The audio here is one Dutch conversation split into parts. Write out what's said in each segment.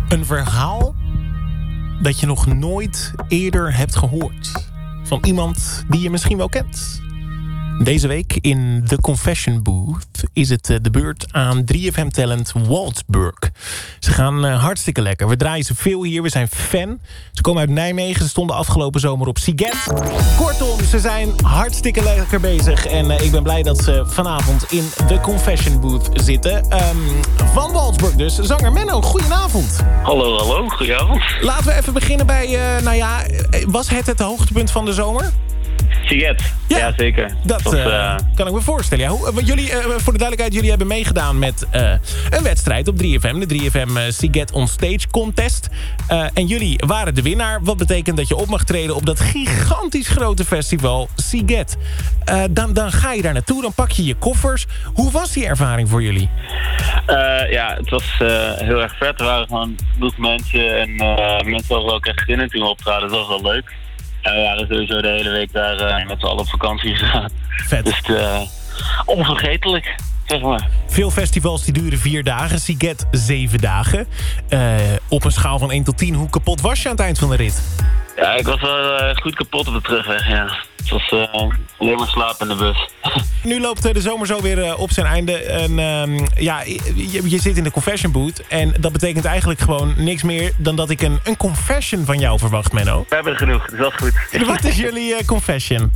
Een verhaal dat je nog nooit eerder hebt gehoord. Van iemand die je misschien wel kent. Deze week in The Confession Booth is het de beurt aan 3FM-talent Waltburg. Ze gaan hartstikke lekker. We draaien ze veel hier, we zijn fan. Ze komen uit Nijmegen, ze stonden afgelopen zomer op Siget. Kortom, ze zijn hartstikke lekker bezig. En ik ben blij dat ze vanavond in The Confession Booth zitten. Van Waltburg dus, zanger Menno, goedenavond. Hallo, goedenavond. Laten we even beginnen bij, was het hoogtepunt van de zomer? Siget, ja zeker. Dat kan ik me voorstellen. Ja. Jullie, voor de duidelijkheid, jullie hebben meegedaan met een wedstrijd op 3FM. De 3FM Siget On Stage Contest. En jullie waren de winnaar. Wat betekent dat je op mag treden op dat gigantisch grote festival Siget. Dan ga je daar naartoe, dan pak je je koffers. Hoe was die ervaring voor jullie? Het was heel erg vet. Er waren gewoon genoeg mensen en mensen hadden ook echt zin in toen we optraden. Dat was wel leuk. En we waren sowieso de hele week daar met z'n allen op vakantie gegaan. Vet. Dus onvergetelijk, zeg maar. Veel festivals die duren 4 dagen. Siget 7 dagen. Op een schaal van 1 tot 10, hoe kapot was je aan het eind van de rit? Ja, ik was wel goed kapot op de terugweg, ja. Het was alleen maar slapen in de bus. Nu loopt de zomer zo weer op zijn einde. En, je zit in de confession booth. En dat betekent eigenlijk gewoon niks meer dan dat ik een confession van jou verwacht, Menno. We hebben er genoeg, dus dat is goed. Wat is jullie confession?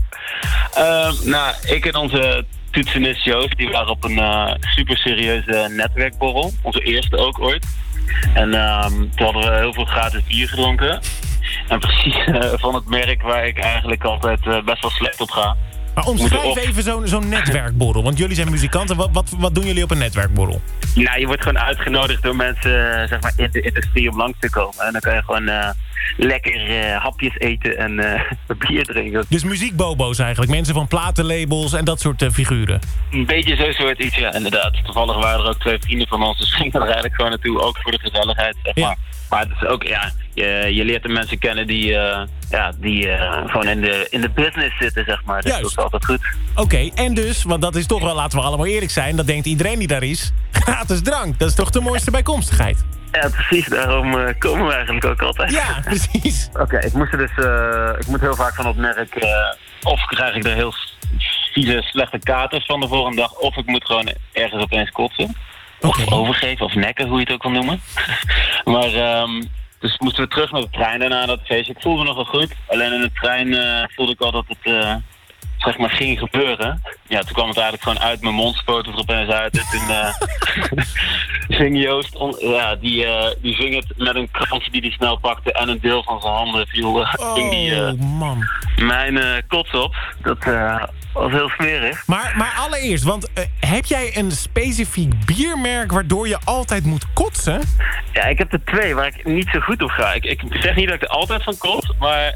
Ik en onze toetsenist Joost, die waren op een super serieuze netwerkborrel. Onze eerste ook ooit. En toen hadden we heel veel gratis bier gedronken. En precies van het merk waar ik eigenlijk altijd best wel slecht op ga. Maar omschrijf even zo'n netwerkborrel. Want jullie zijn muzikanten. Wat doen jullie op een netwerkborrel? Nou, je wordt gewoon uitgenodigd door mensen zeg maar in de industrie om langs te komen. En dan kan je gewoon lekker hapjes eten en bier drinken. Dus muziekbobo's eigenlijk. Mensen van platenlabels en dat soort figuren. Een beetje zo'n soort iets, ja, inderdaad. Toevallig waren er ook 2 vrienden van ons. Dus gingen er eigenlijk gewoon naartoe. Ook voor de gezelligheid, zeg maar. Ja. Maar het is ook, je leert de mensen kennen die gewoon in de business zitten, zeg maar. Dus dat is altijd goed. Oké, en dus, want dat is toch wel, laten we allemaal eerlijk zijn, dat denkt iedereen die daar is, gratis drank. Dat is toch de mooiste bijkomstigheid? Ja, precies. Daarom komen we eigenlijk ook altijd. Ja, precies. Oké, ik moet heel vaak van het merk, of krijg ik er heel vieze, slechte katers van de volgende dag, of ik moet gewoon ergens opeens kotsen. Of overgeven, of nekken, hoe je het ook wil noemen. Maar, dus moesten we terug naar de trein daarna dat feestje. Ik voelde me nog wel goed. Alleen in de trein voelde ik al dat het, zeg maar, ging gebeuren. Ja, toen kwam het eigenlijk gewoon uit mijn mond, spoot het er opeens uit. En toen zing Joost, die zing het met een kransje die hij snel pakte. En een deel van zijn handen viel, man. Mijn kots op. Dat was heel smerig. Maar allereerst, want heb jij een specifiek biermerk waardoor je altijd moet kotsen? Ja, ik heb er 2 waar ik niet zo goed op ga. Ik zeg niet dat ik er altijd van kots, maar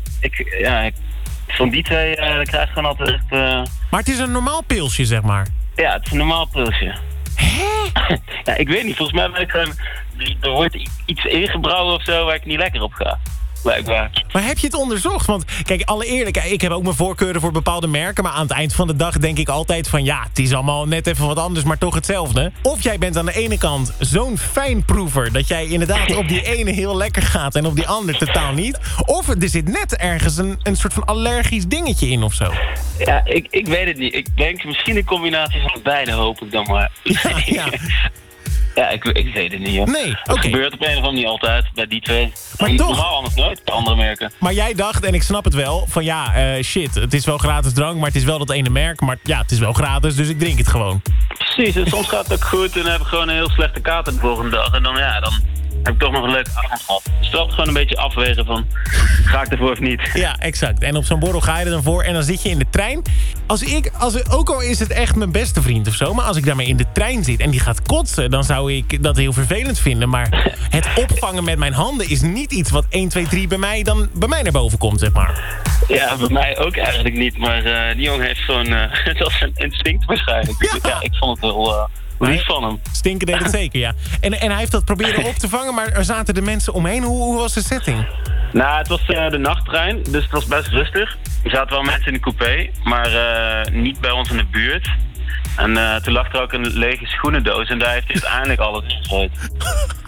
van die 2 krijg ik gewoon altijd echt... Maar het is een normaal pilsje, zeg maar. Ja, het is een normaal pilsje. Hè? Ja, ik weet niet. Volgens mij ben ik gewoon... Er wordt iets ingebrouwen of zo waar ik niet lekker op ga. Blijkbaar. Maar heb je het onderzocht? Want kijk, alle eerlijk, ik heb ook mijn voorkeuren voor bepaalde merken, maar aan het eind van de dag denk ik altijd van ja, het is allemaal net even wat anders, maar toch hetzelfde. Of jij bent aan de ene kant zo'n fijnproever dat jij inderdaad op die ene heel lekker gaat en op die andere totaal niet. Of er zit net ergens een soort van allergisch dingetje in of zo. Ja, ik weet het niet. Ik denk misschien een combinatie van beide, hoop ik dan maar. Ja. Ja, ik weet het niet, joh. Nee, oké. Het gebeurt op een of andere manier niet altijd, bij die 2. Maar toch... Normaal anders nooit, bij andere merken. Maar jij dacht, en ik snap het wel, van shit, het is wel gratis drank, maar het is wel dat ene merk. Maar ja, het is wel gratis, dus ik drink het gewoon. Precies, en soms gaat het ook goed en dan heb ik gewoon een heel slechte kater de volgende dag. En dan heb ik toch nog een leuke avond gehad. Dus dat gewoon een beetje afwegen van, ga ik ervoor of niet? Ja, exact. En op zo'n borrel ga je er dan voor en dan zit je in de trein. Ook al is het echt mijn beste vriend of zo, maar als ik daarmee in de trein zit en die gaat kotsen, dan zou ik dat heel vervelend vinden. Maar het opvangen met mijn handen is niet iets wat 1, 2, 3 bij mij naar boven komt, zeg maar. Ja, bij mij ook eigenlijk niet. Maar die jongen heeft zo'n... dat is een instinct waarschijnlijk. Ja. Dus, ik vond het wel... lief van hem. Stinken deed het zeker, ja. En hij heeft dat proberen op te vangen, maar er zaten de mensen omheen. Hoe was de setting? Nou, het was de nachttrein, dus het was best rustig. Er zaten wel mensen in de coupé, maar niet bij ons in de buurt. En toen lag er ook een lege schoenendoos en daar heeft hij uiteindelijk alles in gegooid.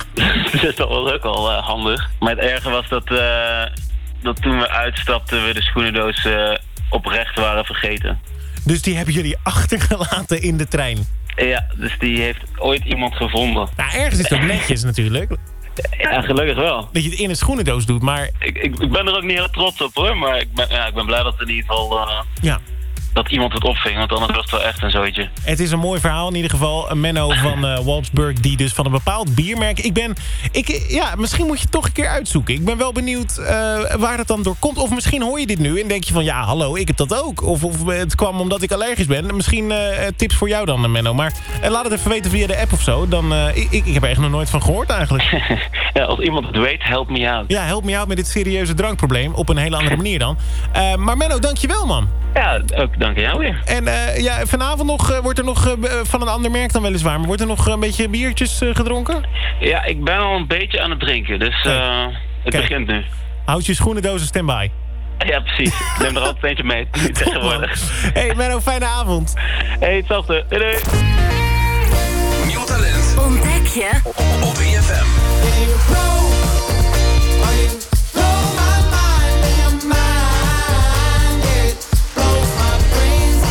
Dus dat was ook al handig. Maar het erge was dat toen we uitstapten we de schoenendoos oprecht waren vergeten. Dus die hebben jullie achtergelaten in de trein? Ja, dus die heeft ooit iemand gevonden. Nou, ergens is het ook netjes natuurlijk. Ja, gelukkig wel. Dat je het in een schoenendoos doet, maar... Ik ben er ook niet heel trots op hoor, maar ik ben blij dat in ieder geval... dat iemand het opving, want anders was het wel echt een zooitje. Het is een mooi verhaal in ieder geval. Menno van Wolfsburg, die dus van een bepaald biermerk... misschien moet je het toch een keer uitzoeken. Ik ben wel benieuwd waar dat dan door komt. Of misschien hoor je dit nu en denk je van... ja, hallo, ik heb dat ook. Of het kwam omdat ik allergisch ben. Misschien tips voor jou dan, Menno. Maar laat het even weten via de app of zo. Dan, ik heb er echt nog nooit van gehoord eigenlijk. Ja, als iemand het weet, help me out. Ja, help me out met dit serieuze drankprobleem. Op een hele andere manier dan. Maar Menno, dankjewel man. Ja, ook dank aan jou weer. En vanavond nog, wordt er nog van een ander merk dan weliswaar... maar wordt er nog een beetje biertjes gedronken? Ja, ik ben al een beetje aan het drinken, dus het begint nu. Houd je schoenendozen stand-by. Ja, precies. Ik neem er altijd eentje mee tegenwoordig. Hey Menno, fijne avond. Hey, hetzelfde. Doei doei. Nieuw talent ontdek je